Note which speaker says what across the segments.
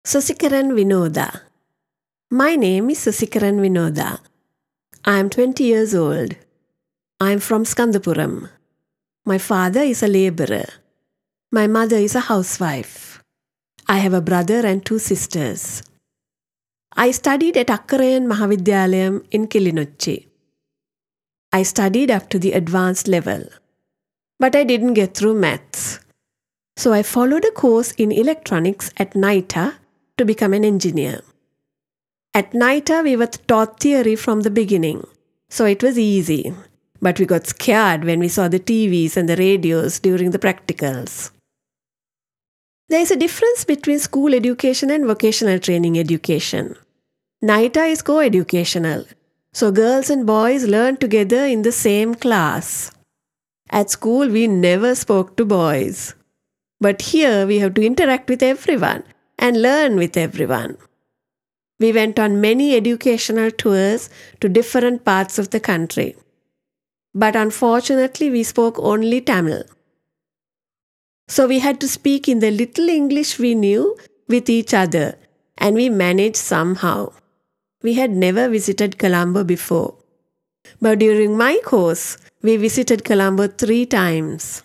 Speaker 1: Susikaran Vinoda. My name is Susikaran Vinoda. I am 20 years old. I am from Skandapuram. My father is a laborer. My mother is a housewife. I have a brother and two sisters. I studied at Akkarayan Mahavidyalayam in Kilinochchi. I studied up to the advanced level. But I didn't get through maths. So I followed a course in electronics at NITA to become an engineer. At NITA, we were taught theory from the beginning, so it was easy. But we got scared when we saw the TVs and the radios during the practicals. There is a difference between school education and vocational training education. NITA is co-educational, so girls and boys learn together in the same class. At school, we never spoke to boys. But here, we have to interact with everyone and learn with everyone. We went on many educational tours to different parts of the country. But unfortunately, we spoke only Tamil. So we had to speak in the little English we knew with each other, and we managed somehow. We had never visited Colombo before. But during my course, we visited Colombo 3 times.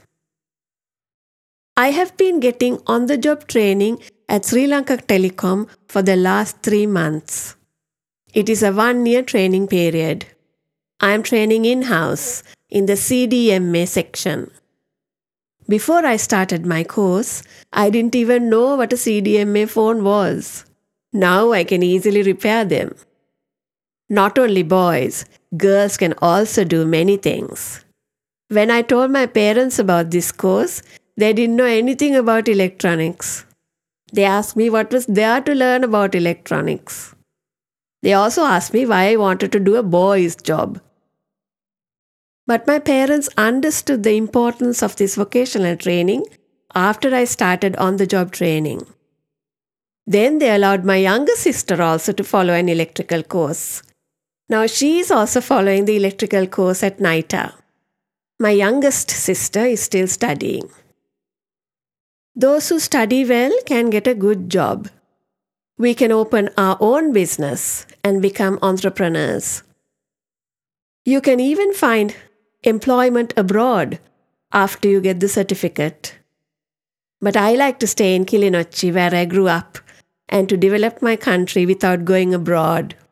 Speaker 1: I have been getting on-the-job training at Sri Lanka Telecom for the last 3 months. It is a 1-year training period. I am training in-house in the CDMA section. Before I started my course, I didn't even know what a CDMA phone was. Now I can easily repair them. Not only boys, girls can also do many things. When I told my parents about this course, they didn't know anything about electronics. They asked me what was there to learn about electronics. They also asked me why I wanted to do a boy's job. But my parents understood the importance of this vocational training after I started on-the-job training. Then they allowed my younger sister also to follow an electrical course. Now she is also following the electrical course at NITA. My youngest sister is still studying. Those who study well can get a good job. We can open our own business and become entrepreneurs. You can even find employment abroad after you get the certificate. But I like to stay in Kilinochchi where I grew up and to develop my country without going abroad.